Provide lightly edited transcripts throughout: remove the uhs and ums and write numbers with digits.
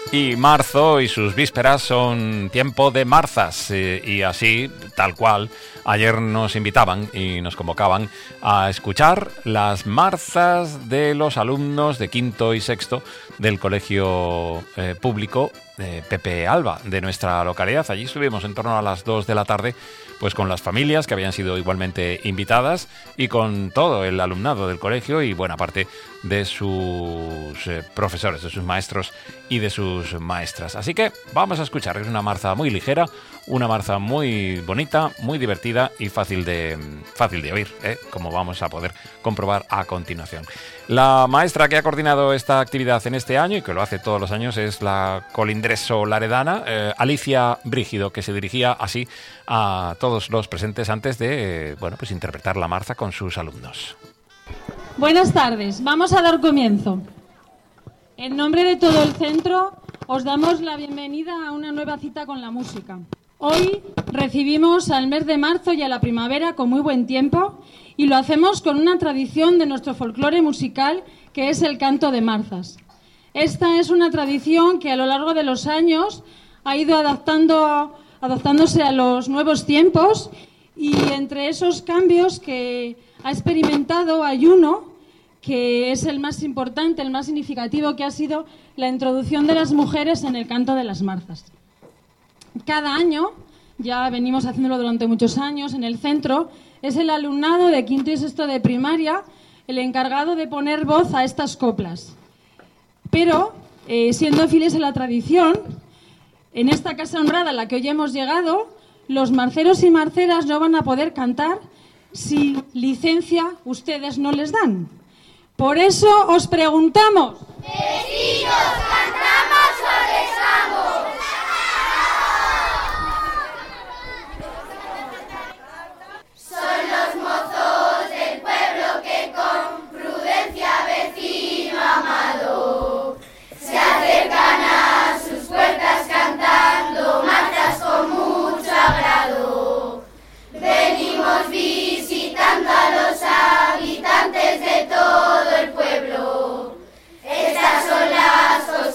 Y marzo y sus vísperas son tiempo de marzas, y así, tal cual, ayer nos invitaban y nos convocaban a escuchar las marzas de los alumnos de quinto y sexto del colegio público Pepe Alba de nuestra localidad. Allí estuvimos en torno a las 2 de la tarde, pues con las familias que habían sido igualmente invitadas y con todo el alumnado del colegio y buena parte de sus profesores, de sus maestros y de sus maestras. Así que vamos a escuchar. Es una marza muy ligera, una marza muy bonita, muy divertida y fácil de oír, como vamos a poder comprobar a continuación. La maestra que ha coordinado esta actividad en este año y que lo hace todos los años es la colindreso laredana Alicia Brígido, que se dirigía así a todos los presentes antes de pues interpretar la marza con sus alumnos. Buenas tardes, vamos a dar comienzo. En nombre de todo el centro os damos la bienvenida a una nueva cita con la música. Hoy recibimos al mes de marzo y a la primavera con muy buen tiempo y lo hacemos con una tradición de nuestro folclore musical que es el canto de marzas. Esta es una tradición que a lo largo de los años ha ido adaptándose a los nuevos tiempos y entre esos cambios que ha experimentado hay uno que es el más importante, el más significativo, que ha sido la introducción de las mujeres en el canto de las marzas. Cada año, ya venimos haciéndolo durante muchos años en el centro, es el alumnado de quinto y sexto de primaria el encargado de poner voz a estas coplas. Pero, siendo fieles a la tradición, en esta casa honrada a la que hoy hemos llegado, los marceros y marceras no van a poder cantar si licencia ustedes no les dan. Por eso os preguntamos: ¿vecinos cantamos o rezamos? Son los mozos del pueblo que con prudencia, vecino amado, se acercan a sus puertas cantando marchas con mucho agrado. Venimos visitando a los habitantes de todo el pueblo. Estas son las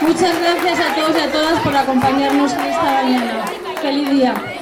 Muchas gracias a todos y a todas por acompañarnos en esta mañana. Feliz día.